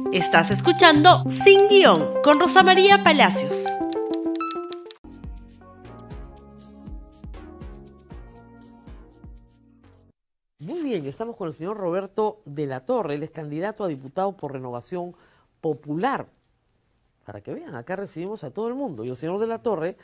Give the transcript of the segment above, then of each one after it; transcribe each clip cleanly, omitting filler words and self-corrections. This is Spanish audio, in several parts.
Estás escuchando Sin Guión con Rosa María Palacios. Muy bien, estamos con el señor Roberto de la Torre. Él es candidato a diputado por Renovación Popular. Para que vean, acá recibimos a todo el mundo. Y el señor de la Torre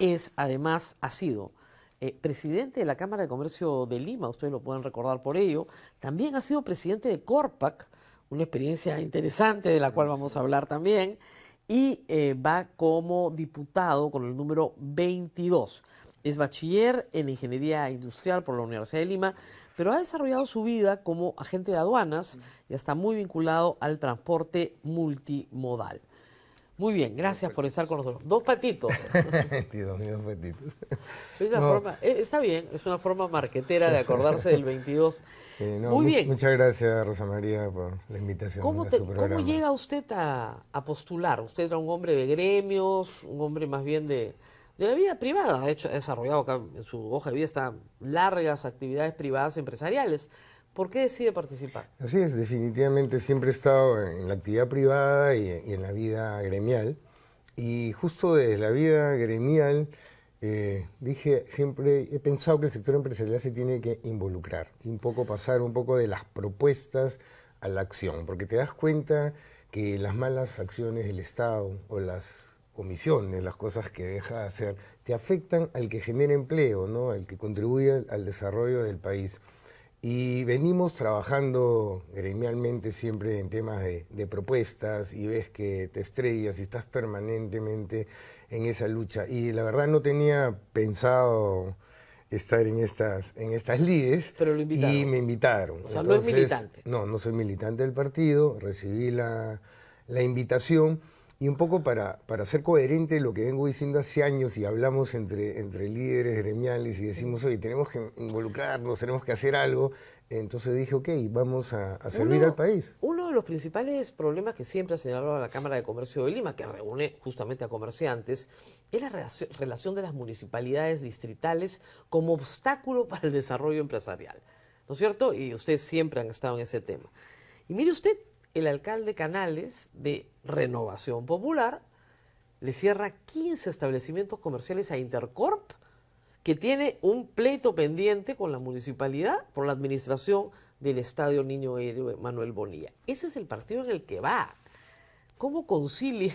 ha sido presidente de la Cámara de Comercio de Lima, ustedes lo pueden recordar por ello. También ha sido presidente de Corpac, una experiencia interesante de la cual vamos a hablar también. Y va como diputado con el número 22. Es bachiller en Ingeniería Industrial por la Universidad de Lima, pero ha desarrollado su vida como agente de aduanas y está muy vinculado al transporte multimodal. Muy bien, gracias por estar con nosotros. Dos patitos. Dos patitos. Es una forma, está bien, es una forma marquetera de acordarse del 22. Sí, no, muy bien. Muchas gracias, Rosa María, por la invitación a su programa. ¿Cómo llega usted a postular? Usted era un hombre de gremios, un hombre más bien de la vida privada. De hecho, ha desarrollado acá en su hoja de vida están largas actividades privadas empresariales. ¿Por qué decide participar? Así es, definitivamente siempre he estado en la actividad privada y en la vida gremial. Y justo de la vida gremial, siempre he pensado que el sector empresarial se tiene que involucrar y un poco pasar un poco de las propuestas a la acción, porque te das cuenta que las malas acciones del Estado o las omisiones, las cosas que deja de hacer, te afectan al que genera empleo, ¿no? Al que contribuye al desarrollo del país. Y venimos trabajando gremialmente siempre en temas de propuestas y ves que te estrellas y estás permanentemente en esa lucha. Y la verdad no tenía pensado estar en estas lides. Pero lo invitaron. Y me invitaron. O sea, entonces, no es militante. No soy militante del partido, recibí la invitación. Y un poco para ser coherente lo que vengo diciendo hace años y hablamos entre líderes gremiales y decimos, oye, tenemos que involucrarnos, tenemos que hacer algo. Entonces dije, ok, vamos a servir al país. Uno de los principales problemas que siempre ha señalado la Cámara de Comercio de Lima, que reúne justamente a comerciantes, es la relación de las municipalidades distritales como obstáculo para el desarrollo empresarial. ¿No es cierto? Y ustedes siempre han estado en ese tema. Y mire usted, el alcalde Canales de Renovación Popular le cierra 15 establecimientos comerciales a Intercorp, que tiene un pleito pendiente con la municipalidad por la administración del Estadio Niño Héroe Manuel Bonilla. Ese es el partido en el que va. ¿Cómo concilia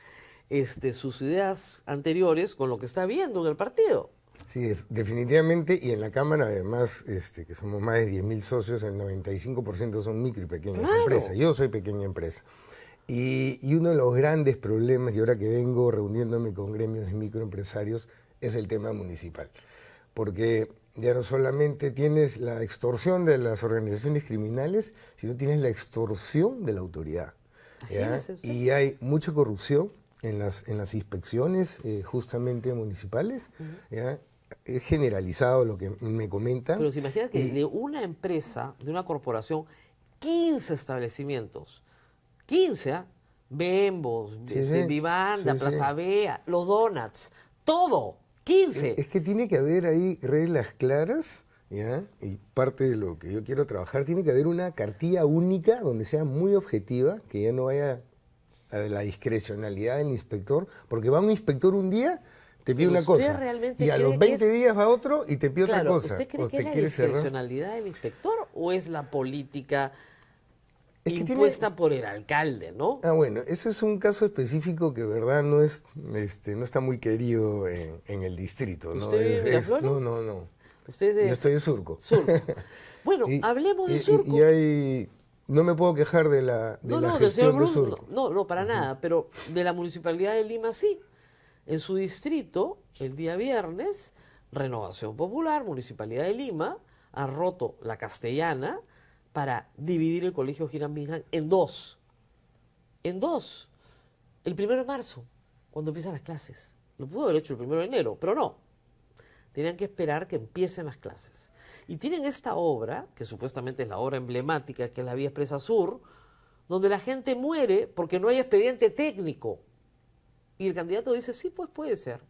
sus ideas anteriores con lo que está viendo en el partido? Sí, definitivamente, y en la Cámara además, que somos más de 10.000 socios, el 95% son micro y pequeñas empresas. Yo soy pequeña empresa. Y uno de los grandes problemas, y ahora que vengo reuniéndome con gremios de microempresarios, es el tema municipal. Porque ya no solamente tienes la extorsión de las organizaciones criminales, sino tienes la extorsión de la autoridad. Y hay mucha corrupción en las inspecciones justamente municipales, ¿ya? Es generalizado lo que me comentan. Pero se imagina que de una empresa, de una corporación, 15 establecimientos, 15, Bembos, Vivanda, Plaza Bea, los Donuts, todo, 15. Es que tiene que haber ahí reglas claras, ¿ya? Y parte de lo que yo quiero trabajar, tiene que haber una cartilla única donde sea muy objetiva, que ya no vaya a la discrecionalidad del inspector, porque va un inspector un día, te pide una cosa, y a los 20 días va otro y te pide otra cosa. ¿Usted cree que es la discrecionalidad del inspector o es la política impuesta por el alcalde, no? Bueno, eso es un caso específico que, verdad, no está muy querido en el distrito, ¿no? ¿Usted vive en Miraflores? No. ¿Usted Yo estoy de Surco. Surco. Bueno, hablemos de Surco. No me puedo quejar de la gestión de Surco. No, para nada, pero de la Municipalidad de Lima sí. En su distrito, el día viernes, Renovación Popular, Municipalidad de Lima, ha roto la Castellana para dividir el Colegio Hiram Bingham en dos. El 1 de marzo, cuando empiezan las clases. Lo pudo haber hecho el 1 de enero, pero no. Tenían que esperar que empiecen las clases. Y tienen esta obra, que supuestamente es la obra emblemática, que es la Vía Expresa Sur, donde la gente muere porque no hay expediente técnico. Y el candidato dice, sí, pues puede ser.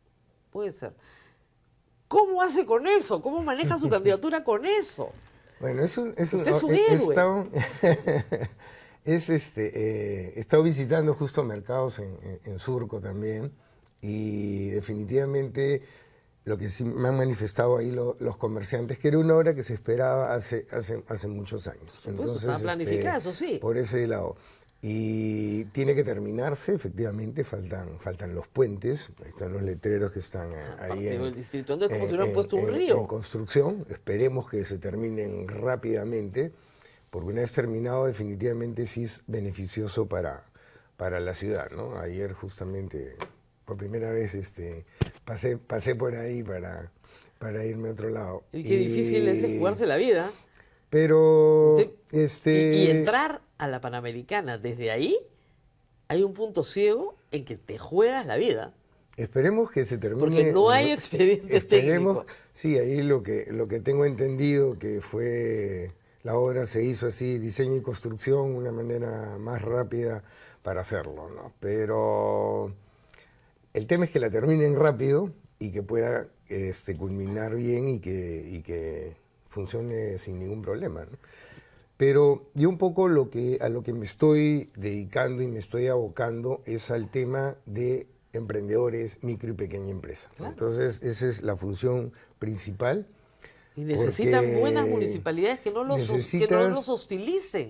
¿Cómo hace con eso? ¿Cómo maneja su candidatura con eso? Bueno, usted es un héroe. He estado visitando justo mercados en Surco también y definitivamente lo que sí me han manifestado ahí los comerciantes, que era una obra que se esperaba hace muchos años. Entonces, está planificada, eso sí. Por ese lado. Y tiene que terminarse, efectivamente, faltan los puentes, ahí están los letreros que están ahí en el distrito, entonces como si hubieran puesto un río. En construcción, esperemos que se terminen rápidamente, porque una vez terminado definitivamente sí es beneficioso para la ciudad, ¿no? Ayer justamente, por primera vez, pasé por ahí para irme a otro lado. Y qué difícil es jugarse la vida. Pero... y entrar a la Panamericana desde ahí, hay un punto ciego en que te juegas la vida. Esperemos que se termine. Porque no hay expedientes técnicos. Sí, ahí lo que tengo entendido que fue, la obra se hizo así, diseño y construcción, una manera más rápida para hacerlo, ¿no? Pero el tema es que la terminen rápido y que pueda culminar bien y que funcione sin ningún problema, ¿no? Pero yo un poco a lo que me estoy dedicando y me estoy abocando es al tema de emprendedores, micro y pequeña empresa. Claro. Entonces, esa es la función principal. Y necesitan buenas municipalidades que no los hostilicen.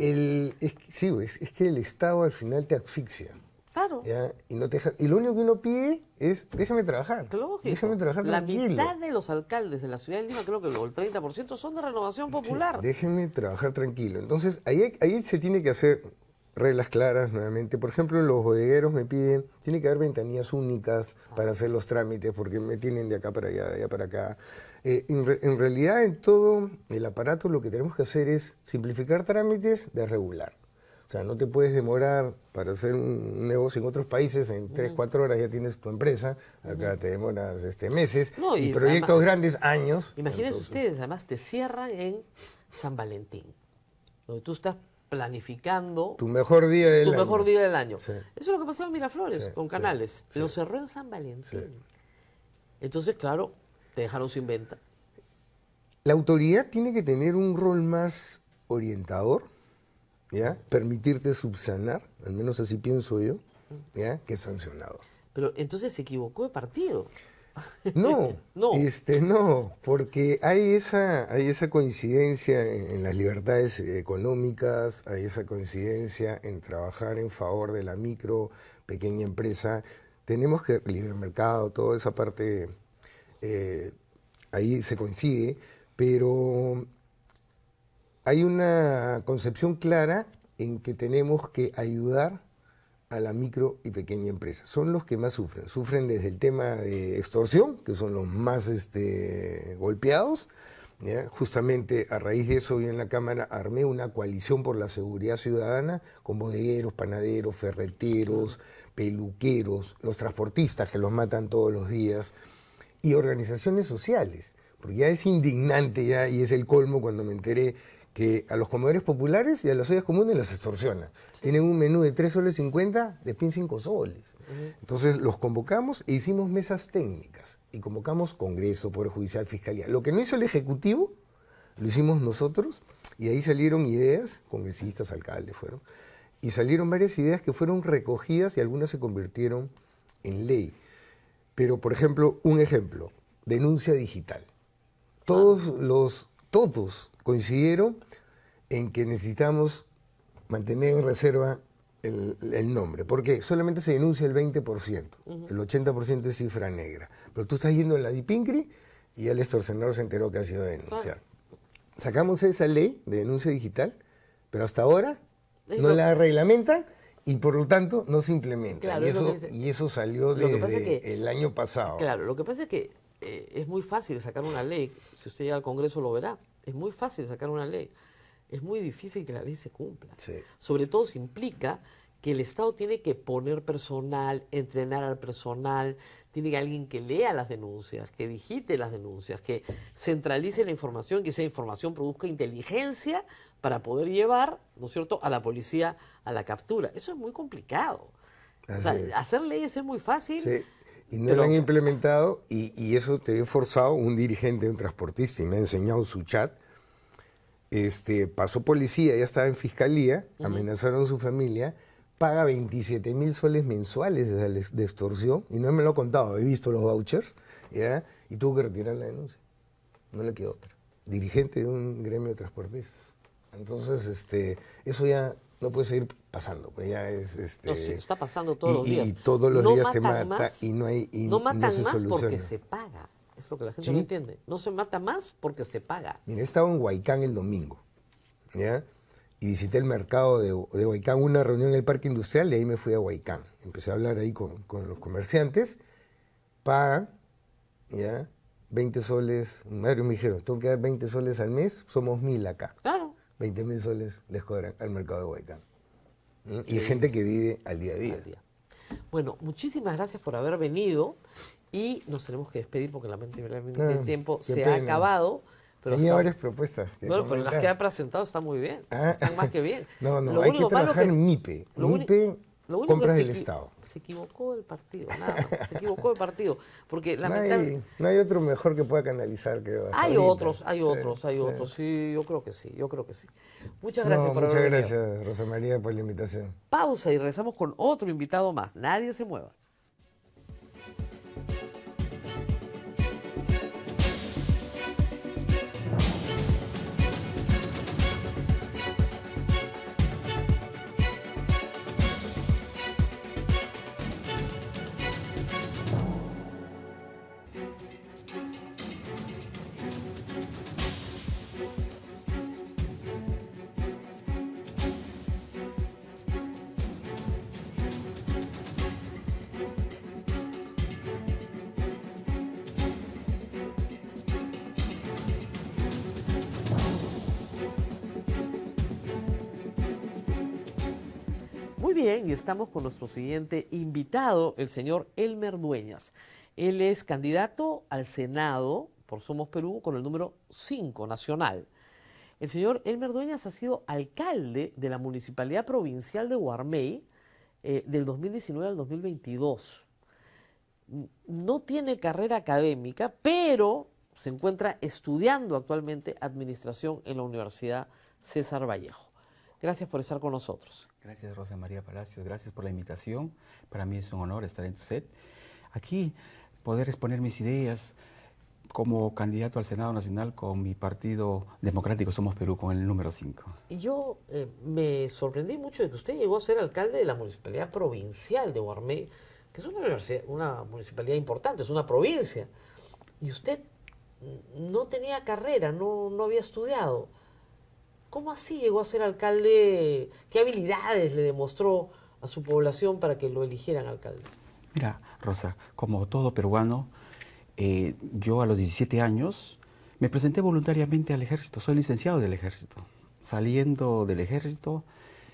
Es que el Estado al final te asfixia. Claro. ¿Ya? Y lo único que uno pide es, déjame trabajar. Lógico. Déjame trabajar tranquilo. La mitad de los alcaldes de la ciudad de Lima, creo que el 30%, son de Renovación Popular. Sí, déjenme trabajar tranquilo. Entonces, ahí se tiene que hacer reglas claras nuevamente. Por ejemplo, los bodegueros me piden, tiene que haber ventanillas únicas para hacer los trámites, porque me tienen de acá para allá, de allá para acá. En realidad, en todo el aparato lo que tenemos que hacer es simplificar trámites, desregular. O sea, no te puedes demorar para hacer un negocio en otros países, en 3, 4 horas ya tienes tu empresa, acá te demoras meses, no, y proyectos además, grandes, años. Imagínense ustedes, además te cierran en San Valentín, donde tú estás planificando tu mejor día del año. Sí. Eso es lo que pasaba en Miraflores, con Canales. Sí. Lo cerró en San Valentín. Sí. Entonces, claro, te dejaron sin venta. La autoridad tiene que tener un rol más orientador, ¿ya? Permitirte subsanar, al menos así pienso yo, ¿ya? Que sancionador. Pero entonces se equivocó de partido. No, no. No, porque hay esa coincidencia en las libertades económicas, hay esa coincidencia en trabajar en favor de la micro, pequeña empresa. Tenemos que, libre mercado, toda esa parte, ahí se coincide, pero hay una concepción clara en que tenemos que ayudar a la micro y pequeña empresa. Son los que más sufren. Sufren desde el tema de extorsión, que son los más golpeados. ¿Ya? Justamente a raíz de eso, yo en la Cámara armé una coalición por la seguridad ciudadana con bodegueros, panaderos, ferreteros, peluqueros, los transportistas que los matan todos los días, y organizaciones sociales. Porque ya es indignante ya, y es el colmo cuando me enteré que a los comedores populares y a las ollas comunes los extorsionan. Sí. Tienen un menú de 3,50 soles, les piden 5 soles. Entonces los convocamos e hicimos mesas técnicas. Y convocamos Congreso, Poder Judicial, Fiscalía. Lo que no hizo el Ejecutivo, lo hicimos nosotros, y ahí salieron ideas, congresistas, alcaldes fueron, y salieron varias ideas que fueron recogidas y algunas se convirtieron en ley. Pero, por ejemplo, denuncia digital. Todos coincidieron en que necesitamos mantener en reserva el nombre, porque solamente se denuncia el 20%, el 80% es cifra negra. Pero tú estás yendo a la DIPINCRI y el extorsionador se enteró que ha sido denunciar. Sacamos esa ley de denuncia digital, pero hasta ahora no la reglamentan y por lo tanto no se implementa. Claro, y eso salió desde el año pasado. Claro, lo que pasa es que es muy fácil sacar una ley, si usted llega al Congreso lo verá. Es muy fácil sacar una ley. Es muy difícil que la ley se cumpla. Sí. Sobre todo si implica que el Estado tiene que poner personal, entrenar al personal, tiene que alguien que lea las denuncias, que digite las denuncias, que centralice la información, que esa información produzca inteligencia para poder llevar, ¿no es cierto?, a la policía a la captura. Eso es muy complicado. O sea, hacer leyes es muy fácil. Sí. Y no lo han implementado, y eso te he forzado, un dirigente, un transportista, y me ha enseñado su chat, pasó policía, ya estaba en fiscalía, amenazaron a su familia, paga 27.000 soles mensuales de extorsión, y no me lo ha contado, he visto los vouchers, ¿ya? Y tuvo que retirar la denuncia, no le quedó otra. Dirigente de un gremio de transportistas. Entonces, eso ya no puede seguir pasando, pues ya es... No, sí, está pasando todos los días. Y todos los días se mata más, y no hay no matan no se más soluciona. porque se paga. Es lo que la gente ¿Sí? no entiende. No se mata más porque se paga. Mira, he estado en Huaycán el domingo, ¿ya? Y visité el mercado de Huaycán, una reunión en el parque industrial, y ahí me fui a Huaycán. Empecé a hablar ahí con los comerciantes, pagan, ¿ya? 20 soles, me dijeron, tengo que dar 20 soles al mes, somos 1.000 acá. Claro. 20.000 soles les cobran al mercado de Huaycán. ¿Mm? Sí. Y gente que vive al día a día. Bueno, muchísimas gracias por haber venido y nos tenemos que despedir porque lamentablemente el tiempo se ha acabado. Pero tenía varias propuestas. Bueno, pero las que ha presentado están muy bien, están más que bien. No, hay que trabajar en MIPE. MIPE, compras del Estado. Se equivocó el partido, nada más. Se equivocó el partido. Porque no hay otro mejor que pueda canalizar que hay otros, sí, yo creo que sí. Muchas gracias por haber venido. Muchas gracias, Rosa María, por la invitación. Pausa y regresamos con otro invitado más. Nadie se mueva. Muy bien, y estamos con nuestro siguiente invitado, el señor Elmer Dueñas. Él es candidato al Senado por Somos Perú con el número 5 nacional. El señor Elmer Dueñas ha sido alcalde de la Municipalidad Provincial de Huarmey del 2019 al 2022. No tiene carrera académica, pero se encuentra estudiando actualmente Administración en la Universidad César Vallejo. Gracias por estar con nosotros. Gracias, Rosa María Palacios. Gracias por la invitación. Para mí es un honor estar en tu set. Aquí, poder exponer mis ideas como candidato al Senado Nacional con mi partido democrático Somos Perú, con el número 5. Y yo me sorprendí mucho de que usted llegó a ser alcalde de la Municipalidad Provincial de Huarmey, que es una municipalidad importante, es una provincia. Y usted no tenía carrera, no había estudiado. ¿Cómo así llegó a ser alcalde? ¿Qué habilidades le demostró a su población para que lo eligieran alcalde? Mira, Rosa, como todo peruano, yo a los 17 años me presenté voluntariamente al ejército. Soy licenciado del ejército. Saliendo del ejército,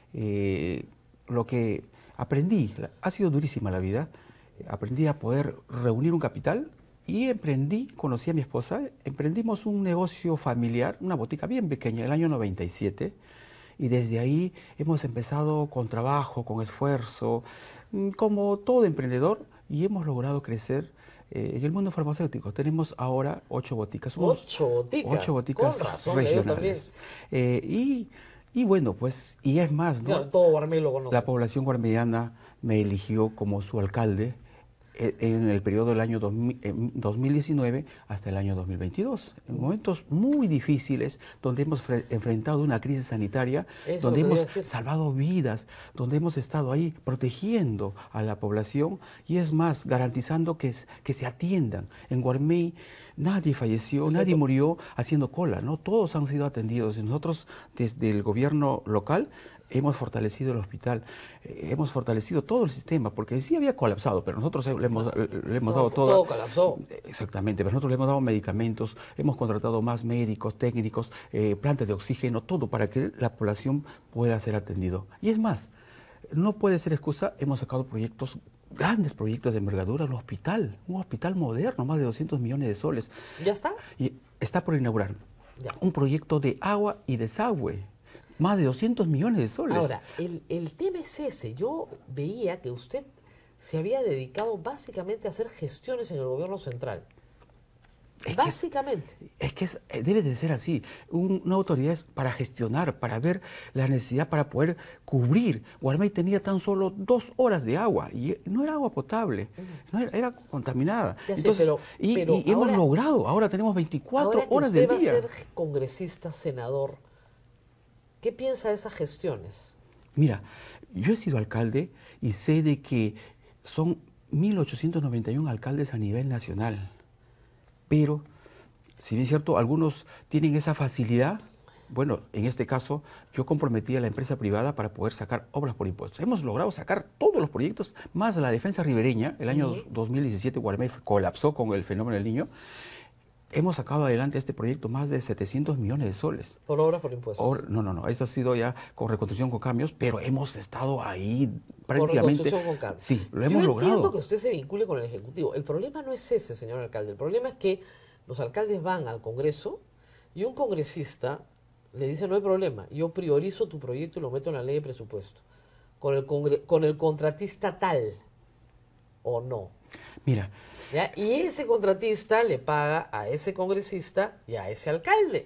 lo que aprendí, ha sido durísima la vida, aprendí a poder reunir un capital. Y conocí a mi esposa, emprendimos un negocio familiar, una botica bien pequeña, en el año 97. Y desde ahí hemos empezado con trabajo, con esfuerzo, como todo emprendedor, y hemos logrado crecer en el mundo farmacéutico. Tenemos ahora 8 boticas. 8 boticas. 8 boticas con razón, regionales. Y bueno, pues, y es más, ¿no? Claro, todo Huarmey lo conoce. La población guarmeyana me eligió como su alcalde en el periodo del año 2019 hasta el año 2022, en momentos muy difíciles, donde hemos enfrentado una crisis sanitaria, donde hemos salvado vidas, donde hemos estado ahí protegiendo a la población y es más, garantizando que se atiendan. En Huarmey nadie falleció, nadie murió haciendo cola, ¿no? Todos han sido atendidos. Y nosotros, desde el gobierno local, hemos fortalecido el hospital, hemos fortalecido todo el sistema, porque sí había colapsado, pero nosotros le hemos dado todo. Todo colapsó. Exactamente, pero nosotros le hemos dado medicamentos, hemos contratado más médicos, técnicos, plantas de oxígeno, todo para que la población pueda ser atendido. Y es más, no puede ser excusa, hemos sacado grandes proyectos de envergadura, un hospital moderno, más de 200 millones de soles. ¿Ya está? Y está por inaugurar Ya. un proyecto de agua y desagüe. Más de 200 millones de soles. Ahora, el tema es ese. Yo veía que usted se había dedicado básicamente a hacer gestiones en el gobierno central. Básicamente. Debe de ser así. Una autoridad es para gestionar, para ver la necesidad, para poder cubrir. Guarmey tenía tan solo 2 horas de agua y no era agua potable, era contaminada. Ya sé, Entonces, pero y hemos logrado, ahora tenemos 24 horas del día. Ahora que usted va a ser congresista, senador, ¿qué piensa de esas gestiones? Mira, yo he sido alcalde y sé de que son 1.891 alcaldes a nivel nacional. Pero, si bien es cierto, algunos tienen esa facilidad, bueno, en este caso, yo comprometí a la empresa privada para poder sacar obras por impuestos. Hemos logrado sacar todos los proyectos, más la defensa ribereña. El año 2017 Guarmey colapsó con el fenómeno del Niño. Hemos sacado adelante este proyecto más de 700 millones de soles. ¿Por obras por impuestos? No. Esto ha sido ya con reconstrucción con cambios, pero hemos estado ahí prácticamente. Por reconstrucción con cambios. Sí, lo hemos logrado. Yo entiendo que usted se vincule con el Ejecutivo. El problema no es ese, señor alcalde. El problema es que los alcaldes van al Congreso y un congresista le dice: no hay problema, yo priorizo tu proyecto y lo meto en la ley de presupuesto. Con el contratista tal, ¿o no? Mira. ¿Ya? Y ese contratista le paga a ese congresista y a ese alcalde.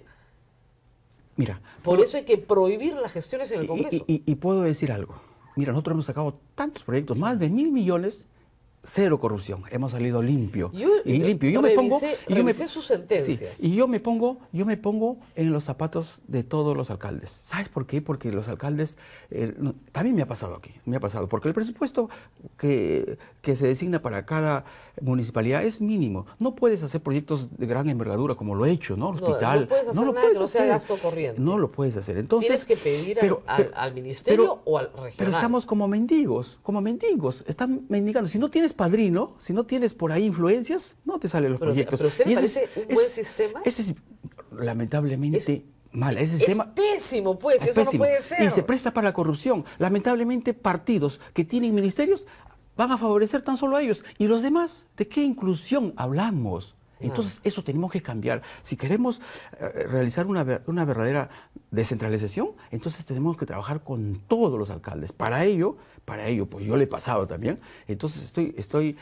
Mira. Por eso hay que prohibir las gestiones en el Congreso. Y puedo decir algo. Mira, nosotros hemos sacado tantos proyectos, más de 1.000 millones, cero corrupción. Hemos salido limpio. Limpio. Yo revisé sus sentencias. Sí, y yo me pongo en los zapatos de todos los alcaldes. ¿Sabes por qué? Porque los alcaldes, también me ha pasado aquí, porque el presupuesto que se designa para cada municipalidad es mínimo. No puedes hacer proyectos de gran envergadura como lo he hecho, ¿no? Hospital. No puedes hacer nada que no sea gasto corriente. No lo puedes hacer. Entonces, tienes que pedir al ministerio o al regional. Pero estamos como mendigos, están mendigando. Si no tienes padrino, si no tienes por ahí influencias, no te salen los proyectos. ¿Pero usted le parece un buen sistema? Ese es lamentablemente mal. Ese es sistema pésimo, pues, es eso pésimo. No puede ser. Y se presta para la corrupción. Lamentablemente, partidos que tienen ministerios van a favorecer tan solo a ellos. ¿Y los demás? ¿De qué inclusión hablamos? Entonces, eso tenemos que cambiar. Si queremos realizar una verdadera descentralización, entonces tenemos que trabajar con todos los alcaldes. Para ello, pues yo le he pasado también. Entonces, estoy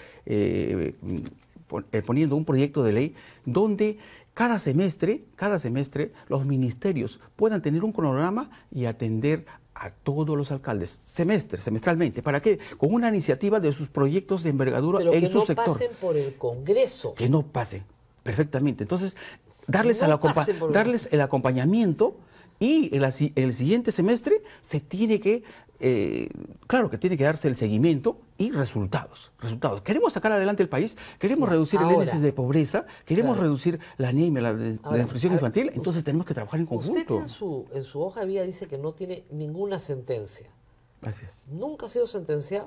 poniendo un proyecto de ley donde cada semestre los ministerios puedan tener un cronograma y atender a todos los alcaldes, semestralmente. ¿Para qué? Con una iniciativa de sus proyectos de envergadura en su sector. Pero que no pasen por el Congreso. Que no pasen, perfectamente. Entonces, darles el acompañamiento y el siguiente semestre se tiene que, claro que tiene que darse el seguimiento y resultados. Queremos sacar adelante el país, queremos reducir el índice de pobreza, queremos reducir la anemia, la desnutrición infantil, entonces tenemos que trabajar en conjunto. Usted en su hoja de vida dice que no tiene ninguna sentencia. Gracias. ¿Nunca ha sido sentenciado?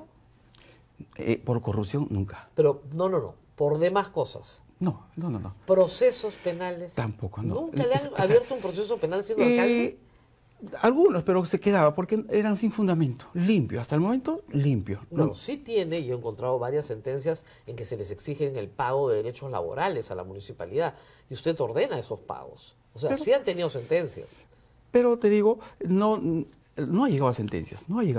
Por corrupción, nunca. Pero no, por demás cosas. No. ¿Procesos penales? Tampoco, no. ¿Nunca le han abierto un proceso penal siendo alcalde? Algunos, pero se quedaba porque eran sin fundamento, limpio, hasta el momento limpio. No, sí tiene, yo he encontrado varias sentencias en que se les exigen el pago de derechos laborales a la municipalidad y usted ordena esos pagos. O sea, sí han tenido sentencias. Pero te digo, no ha llegado a sentencias, no.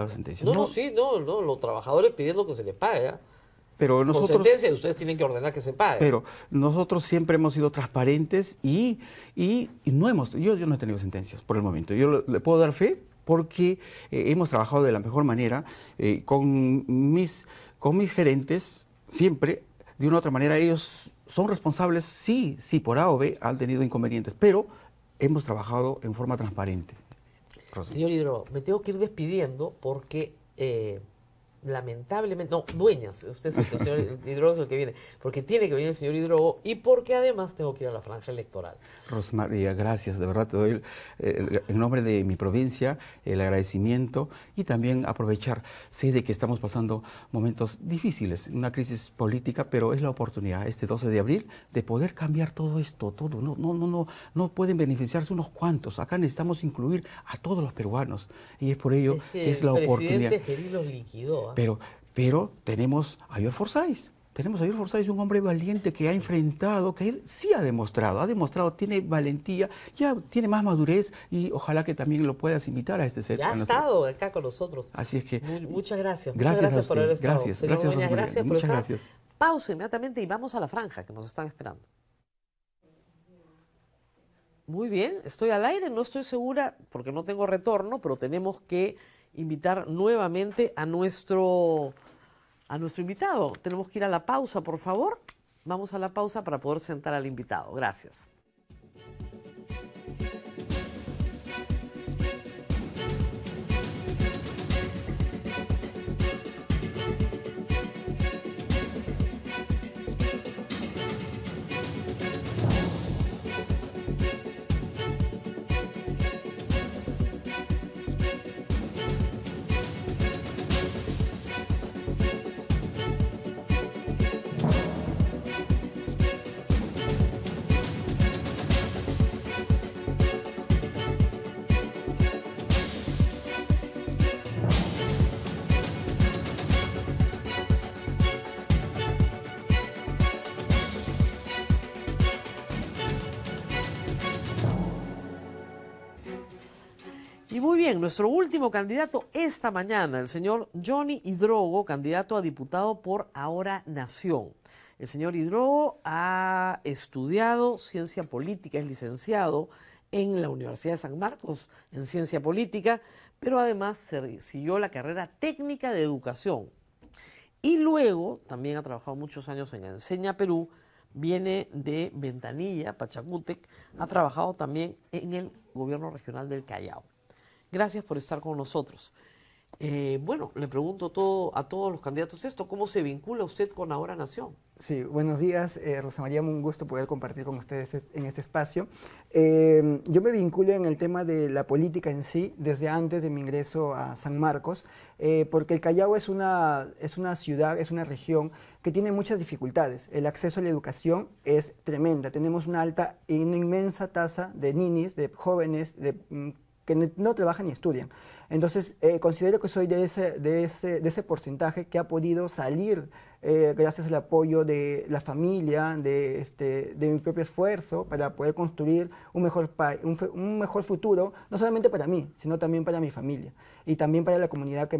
Los trabajadores pidiendo que se les pague. Pero nosotros, con sentencia, ustedes tienen que ordenar que se pague. Pero nosotros siempre hemos sido transparentes y no hemos, yo no he tenido sentencias por el momento. Yo le puedo dar fe porque hemos trabajado de la mejor manera con mis gerentes, siempre, de una u otra manera. Ellos son responsables, sí, por A o B han tenido inconvenientes, pero hemos trabajado en forma transparente. Rosa. Señor Hidrogo, me tengo que ir despidiendo porque... lamentablemente, Dueñas, usted es el señor Hidrogo, es el que viene, porque tiene que venir el señor Hidrogo y porque además tengo que ir a la franja electoral. Rosa María, gracias, de verdad te doy en nombre de mi provincia el agradecimiento y también aprovechar, sé de que estamos pasando momentos difíciles, una crisis política, pero es la oportunidad este 12 de abril de poder cambiar todo esto, todo, no pueden beneficiarse unos cuantos, acá necesitamos incluir a todos los peruanos y es por ello que es la oportunidad. El presidente Gerí los liquidó. Pero tenemos a George Forsyth. Tenemos a George Forsyth, un hombre valiente que ha enfrentado, que él sí ha demostrado, tiene valentía, ya tiene más madurez y ojalá que también lo puedas invitar a este set. Ya ha estado acá con nosotros. Así es que... Muchas gracias. Gracias por haber estado. Gracias, Dueñas, gracias por muchas estar. gracias. Pausa inmediatamente y vamos a la franja que nos están esperando. Muy bien, estoy al aire, no estoy segura porque no tengo retorno, pero tenemos que invitar nuevamente a nuestro invitado. Tenemos que ir a la pausa, por favor. Vamos a la pausa para poder sentar al invitado. Gracias. Y muy bien, nuestro último candidato esta mañana, el señor Johnny Hidrogo, candidato a diputado por Ahora Nación. El señor Hidrogo ha estudiado ciencia política, es licenciado en la Universidad de San Marcos en ciencia política, pero además siguió la carrera técnica de educación. Y luego también ha trabajado muchos años en Enseña Perú, viene de Ventanilla, Pachacútec, ha trabajado también en el gobierno regional del Callao. Gracias por estar con nosotros. Bueno, le pregunto a todos los candidatos esto, ¿cómo se vincula usted con Ahora Nación? Sí, buenos días, Rosa María, un gusto poder compartir con ustedes en este espacio. Yo me vinculo en el tema de la política en sí desde antes de mi ingreso a San Marcos, porque el Callao es una ciudad, es una región que tiene muchas dificultades. El acceso a la educación es tremenda. Tenemos una inmensa tasa de ninis, de jóvenes, que no trabajan ni estudian. Entonces, considero que soy de ese porcentaje que ha podido salir gracias al apoyo de la familia, de mi propio esfuerzo, para poder construir un mejor futuro, no solamente para mí, sino también para mi familia y también para la comunidad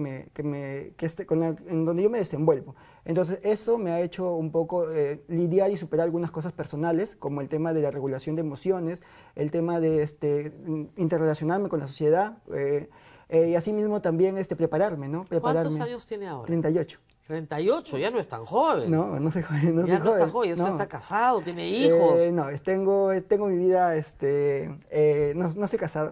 en donde yo me desenvuelvo. Entonces, eso me ha hecho un poco lidiar y superar algunas cosas personales, como el tema de la regulación de emociones, el tema de interrelacionarme con la sociedad, y asimismo también prepararme, ¿no? ¿Cuántos años tiene ahora? 38. 38, ya no es tan joven. No soy joven. No ya soy no joven. está joven, usted No. está casado, tiene hijos. No, tengo mi vida, no soy casado,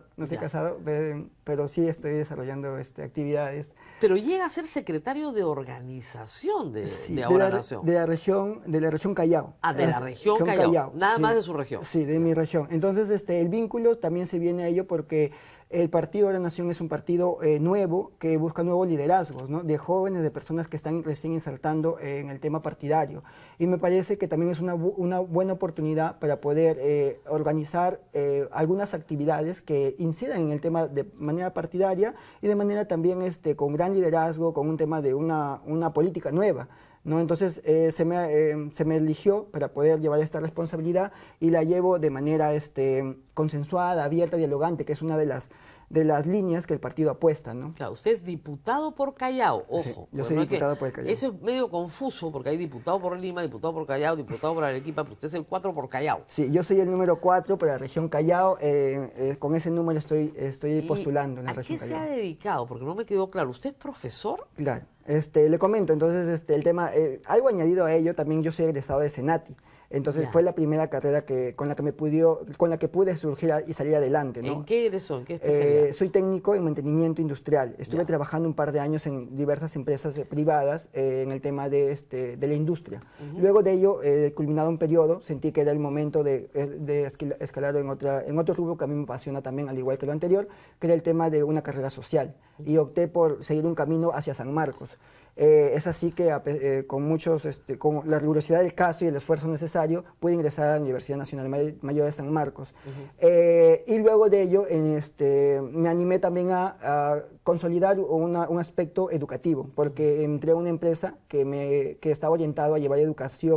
pero sí estoy desarrollando actividades. Pero llega a ser secretario de organización de Sí, Ahora Nación. de la región Callao. Ah, de la región Callao, nada sí. más de su región. Sí, de mi región. Entonces, el vínculo también se viene a ello porque el Partido Ahora Nación es un partido nuevo que busca nuevos liderazgos, ¿no? De jóvenes, de personas que están recién insertando en el tema partidario. Y me parece que también es una buena oportunidad para poder organizar algunas actividades que incidan en el tema de manera partidaria y de manera también con gran liderazgo, con un tema de una política nueva, ¿no? Entonces se me eligió para poder llevar esta responsabilidad y la llevo de manera consensuada, abierta, dialogante, que es una de las líneas que el partido apuesta, ¿no? Claro, usted es diputado por Callao, ojo. Sí, yo porque soy no hay diputado por el Callao. Eso es medio confuso porque hay diputado por Lima, diputado por Callao, diputado por Arequipa, pero usted es el 4 por Callao. Sí, yo soy el número 4 para la región Callao, con ese número estoy postulando en la ¿A región qué se Callao. ha dedicado? Porque no me quedó claro. ¿Usted es profesor? Claro, le comento, entonces el tema, algo añadido a ello, también yo soy egresado de Senati, entonces Ya. fue la primera carrera con la que pude surgir y salir adelante, ¿no? ¿En qué egresó? ¿En qué especialidad? Soy técnico en mantenimiento industrial. Estuve Ya. trabajando un par de años en diversas empresas privadas en el tema de la industria. Luego de ello, culminado un periodo, sentí que era el momento de escalar en otro rubro que a mí me apasiona también, al igual que lo anterior, que era el tema de una carrera social. Y opté por seguir un camino hacia San Marcos. Es así que con la rigurosidad del caso y el esfuerzo necesario pude ingresar a la Universidad Nacional Mayor de San Marcos. Y luego de ello me animé también a consolidar un aspecto educativo, porque entré a una empresa que estaba orientado a llevar educación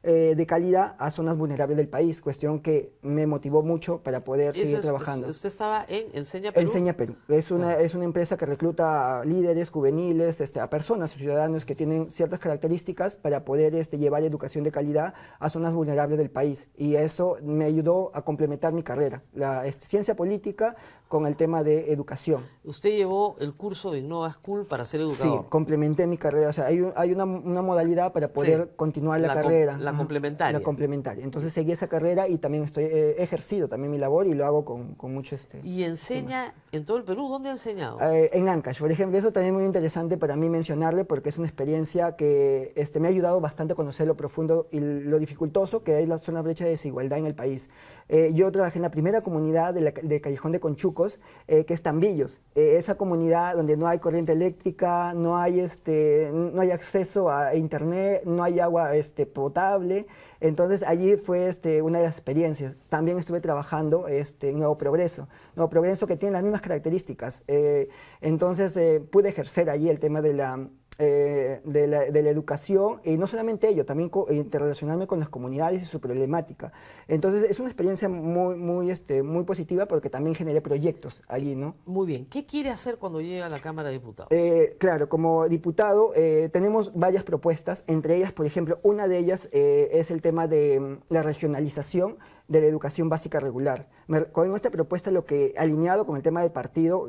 de calidad a zonas vulnerables del país, cuestión que me motivó mucho para poder seguir trabajando. Usted estaba en Enseña Perú. Enseña Perú. Es una empresa que recluta a líderes juveniles, a personas, ciudadanos que tienen ciertas características para poder llevar educación de calidad a zonas vulnerables del país. Y eso me ayudó a complementar mi carrera, la ciencia política con el tema de educación. Usted llevó el curso de Innova School para ser educador. Sí, complementé mi carrera. O sea, hay una modalidad para poder continuar la carrera. La complementaria. La complementaria. Entonces seguí esa carrera y también he ejercido también mi labor y lo hago con mucho ¿Y enseña en todo el Perú? ¿Dónde ha enseñado? En Ancash, por ejemplo. Eso también es muy interesante para mí mencionarle porque es una experiencia que me ha ayudado bastante a conocer lo profundo y lo dificultoso que hay son las brechas de desigualdad en el país. Yo trabajé en la primera comunidad de Callejón de Conchucos, que es Tambillos. Esa comunidad donde no hay corriente eléctrica, no hay acceso a internet, no hay agua potable. Entonces allí fue una de las experiencias. También estuve trabajando en Nuevo Progreso que tiene las mismas características. Entonces pude ejercer allí el tema de la educación, y no solamente ello, también interrelacionarme con las comunidades y su problemática. Entonces es una experiencia muy positiva porque también generé proyectos allí, ¿no? Muy bien. ¿Qué quiere hacer cuando llegue a la Cámara de Diputados? Claro, como diputado tenemos varias propuestas, entre ellas, por ejemplo, una de ellas es el tema de la regionalización de la educación básica regular. Con esta propuesta, alineado con el tema del partido,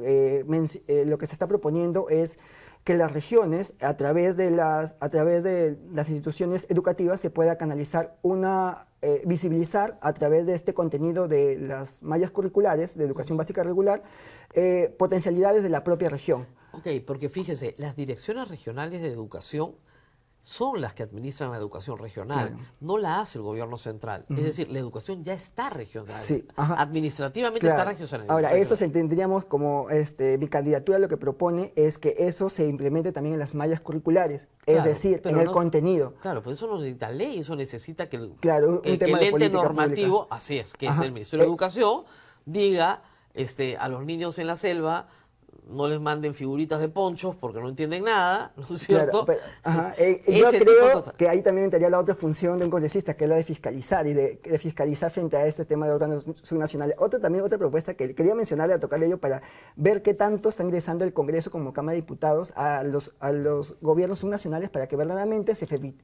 lo que se está proponiendo es que las regiones, a través de las instituciones educativas, se pueda canalizar visibilizar a través de este contenido de las mallas curriculares de educación básica regular, potencialidades de la propia región. Ok, porque fíjese, las direcciones regionales de educación son las que administran la educación regional, claro. No la hace el gobierno central. Es decir, la educación ya está regional. Sí, administrativamente claro. Está regional. Ahora, eso se entenderíamos como, mi candidatura lo que propone es que eso se implemente también en las mallas curriculares, claro, es decir, en el contenido. Claro, pero eso no necesita ley, eso necesita que el tema de ente normativo, pública. Así es, que es el Ministerio de Educación, diga a los niños en la selva, no les manden figuritas de ponchos porque no entienden nada, ¿no es cierto? Claro, yo creo que ahí también entraría la otra función de un congresista, que es la de fiscalizar, y de fiscalizar frente a este tema de órganos subnacionales. Otra propuesta que quería mencionarle, a tocarle ello, para ver qué tanto está ingresando el Congreso como Cámara de Diputados a los gobiernos subnacionales para que verdaderamente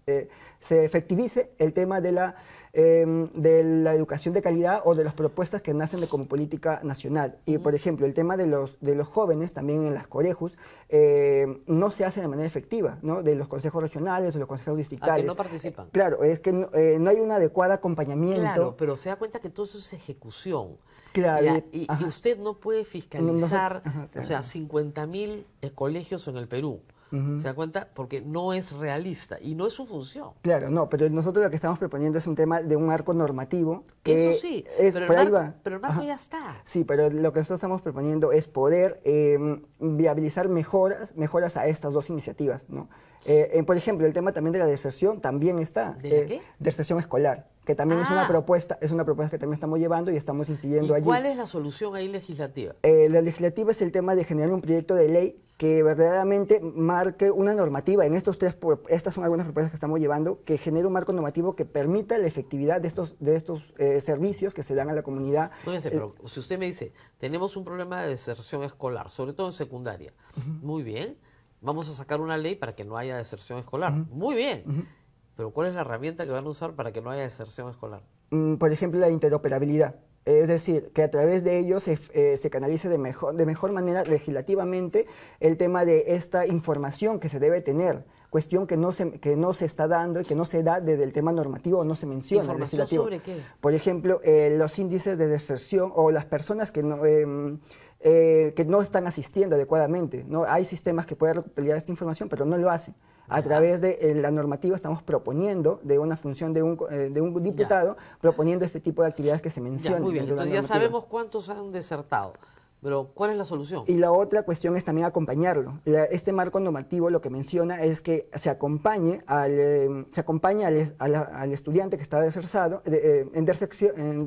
se efectivice el tema de la educación de calidad o de las propuestas que nacen como política nacional. Y, por ejemplo, el tema de los jóvenes, también en las Corejus, no se hace de manera efectiva, ¿no? De los consejos regionales o los consejos distritales. Que no participan. Claro, es que no hay un adecuado acompañamiento. Claro, pero se da cuenta que todo eso es ejecución. Claro. Y usted no puede fiscalizar, claro. O sea, 50.000 colegios en el Perú. ¿Se da cuenta? Porque no es realista y no es su función. Claro, no, pero nosotros lo que estamos proponiendo es un tema de un marco normativo. Que eso sí, pero el marco ya está. Sí, pero lo que nosotros estamos proponiendo es poder viabilizar mejoras a estas dos iniciativas, ¿no? Por ejemplo, el tema también de la deserción también está. ¿De la qué? Deserción escolar, que también es una propuesta que también estamos llevando y estamos incidiendo allí. ¿Cuál es la solución ahí legislativa? La legislativa es el tema de generar un proyecto de ley que verdaderamente marque una normativa. Estas son algunas propuestas que estamos llevando, que genere un marco normativo que permita la efectividad de estos servicios que se dan a la comunidad. Fíjese, pero si usted me dice, tenemos un problema de deserción escolar, sobre todo en secundaria, muy bien, vamos a sacar una ley para que no haya deserción escolar, muy bien, pero ¿cuál es la herramienta que van a usar para que no haya deserción escolar? Por ejemplo, la interoperabilidad. Es decir, que a través de ello se canalice de mejor manera legislativamente el tema de esta información que se debe tener, cuestión que no se está dando y que no se da desde el tema normativo o no se menciona. ¿Información sobre qué? Por ejemplo, los índices de deserción o las personas que no están asistiendo adecuadamente, ¿no? Hay sistemas que pueden recopilar esta información, pero no lo hacen. A través de la normativa estamos proponiendo, de una función de un diputado, proponiendo este tipo de actividades que se mencionan. Muy bien, entonces ya sabemos cuántos han desertado, pero ¿cuál es la solución? Y la otra cuestión es también acompañarlo. Este marco normativo lo que menciona es que se acompañe al estudiante que está desertado,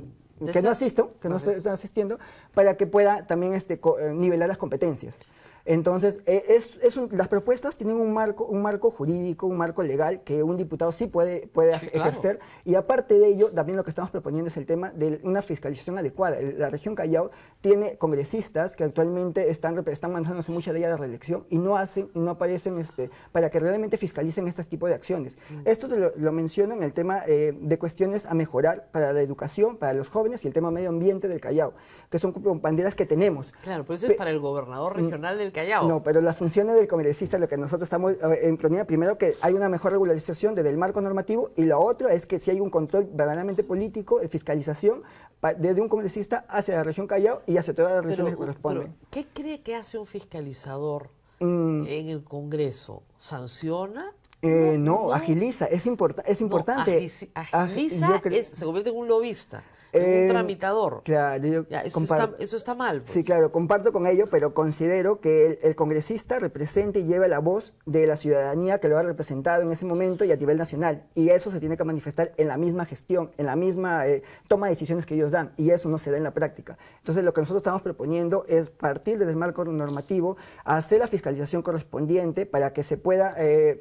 que no está asistiendo, para que pueda también nivelar las competencias. Entonces, las propuestas tienen un marco jurídico, un marco legal que un diputado sí puede ejercer. Y aparte de ello, también lo que estamos proponiendo es el tema de una fiscalización adecuada. La región Callao tiene congresistas que actualmente están manejándose mucha de ella de reelección y no aparecen para que realmente fiscalicen este tipo de acciones. Esto lo menciono en el tema de cuestiones a mejorar para la educación, para los jóvenes y el tema medio ambiente del Callao, que son banderas que tenemos. Claro, pero eso es para el gobernador regional del Callao. No, pero las funciones del congresista, lo que nosotros estamos proponiendo, primero que hay una mejor regularización desde el marco normativo, y lo otro es que si hay un control verdaderamente político, de fiscalización, desde un congresista hacia la región Callao y hacia todas las regiones que corresponden. Pero, ¿qué cree que hace un fiscalizador en el Congreso? ¿Sanciona? No, agiliza, es importante. Agiliza, se convierte en un lobista, en un tramitador. Claro, eso está mal. Pues. Sí, claro, comparto con ello, pero considero que el congresista represente y lleve la voz de la ciudadanía que lo ha representado en ese momento y a nivel nacional. Y eso se tiene que manifestar en la misma gestión, en la misma toma de decisiones que ellos dan, y eso no se da en la práctica. Entonces, lo que nosotros estamos proponiendo es partir desde el marco normativo, hacer la fiscalización correspondiente para que se pueda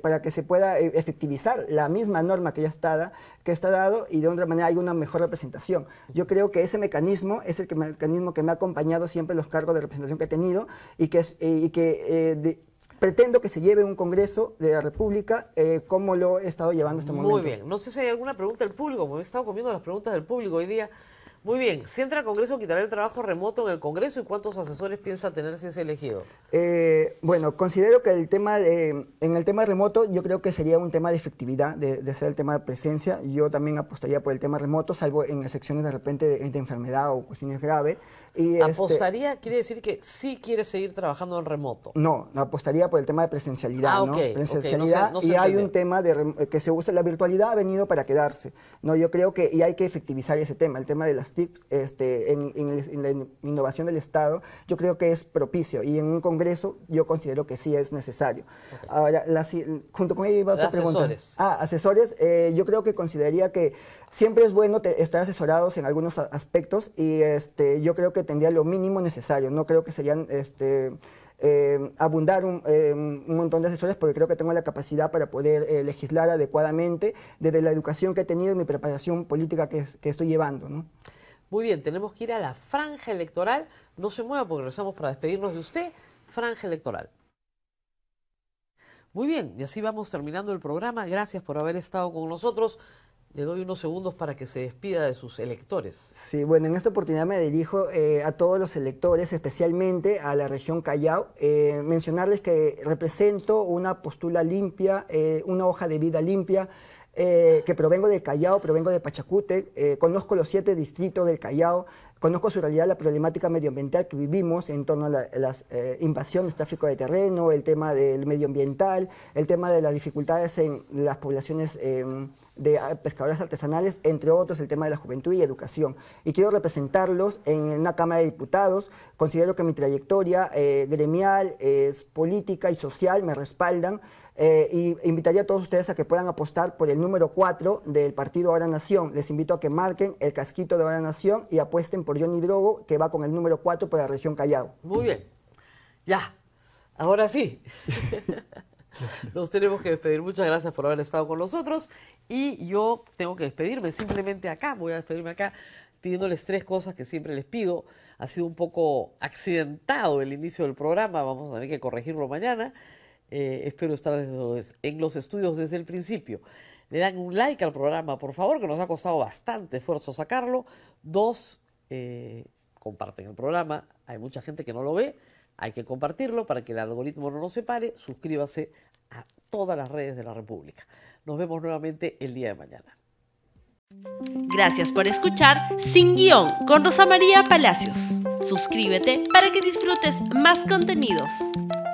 efectivizar la misma norma que ya está dado, y de otra manera hay una mejor representación. Yo creo que ese mecanismo es el mecanismo que me ha acompañado siempre en los cargos de representación que he tenido pretendo que se lleve un Congreso de la República como lo he estado llevando hasta el momento. Muy bien. No sé si hay alguna pregunta del público, porque he estado comiendo las preguntas del público hoy día. Muy bien. Si entra al Congreso, ¿quitará el trabajo remoto en el Congreso y cuántos asesores piensa tener si es elegido? Bueno, considero que en el tema remoto yo creo que sería un tema de efectividad, de hacer el tema de presencia. Yo también apostaría por el tema remoto, salvo en excepciones de repente de enfermedad o cuestiones graves. ¿Apostaría? Quiere decir que sí quiere seguir trabajando en remoto. No, apostaría por el tema de presencialidad, ¿no? Presencialidad, no se y hay entiende. un tema que se usa, la virtualidad ha venido para quedarse. No, yo creo que y hay que efectivizar ese tema, el tema de las TIC, en la innovación del Estado, yo creo que es propicio, y en un Congreso yo considero que sí es necesario. Okay. Ahora, junto con ella iba otra pregunta. Asesores, yo creo que consideraría que siempre es bueno estar asesorados en algunos aspectos, y yo creo que tendría lo mínimo necesario. No creo que serían abundar un montón de asesores, porque creo que tengo la capacidad para poder legislar adecuadamente desde la educación que he tenido y mi preparación política que estoy llevando, ¿no? Muy bien, tenemos que ir a la franja electoral. No se mueva porque regresamos para despedirnos de usted. Franja electoral. Muy bien, y así vamos terminando el programa. Gracias por haber estado con nosotros. Le doy unos segundos para que se despida de sus electores. Sí, bueno, en esta oportunidad me dirijo a todos los electores, especialmente a la región Callao. Mencionarles que represento una postura limpia, una hoja de vida limpia, que provengo de Callao, provengo de Pachacútec, conozco los 7 distritos del Callao, conozco su realidad, la problemática medioambiental que vivimos en torno a las invasiones, tráfico de terreno, el tema del medioambiental, el tema de las dificultades en las poblaciones de pescadores artesanales, entre otros, el tema de la juventud y educación. Y quiero representarlos en una Cámara de Diputados. Considero que mi trayectoria gremial, política y social me respaldan. Y invitaría a todos ustedes a que puedan apostar por el número 4 del partido Ahora Nación. Les invito a que marquen el casquito de Ahora Nación y apuesten por Johnny Drogo, que va con el número 4 por la región Callao. Muy bien. Ya. Ahora sí. Nos tenemos que despedir. Muchas gracias por haber estado con nosotros. Y yo tengo que despedirme simplemente acá. Voy a despedirme acá pidiéndoles 3 cosas que siempre les pido. Ha sido un poco accidentado el inicio del programa. Vamos a tener que corregirlo mañana. Espero estar en los estudios desde el principio. Le dan un like al programa, por favor, que nos ha costado bastante esfuerzo sacarlo. 2, comparten el programa. Hay mucha gente que no lo ve. Hay que compartirlo para que el algoritmo no nos separe. Suscríbase a todas las redes de la República. Nos vemos nuevamente el día de mañana. Gracias por escuchar Sin Guión con Rosa María Palacios. Suscríbete para que disfrutes más contenidos.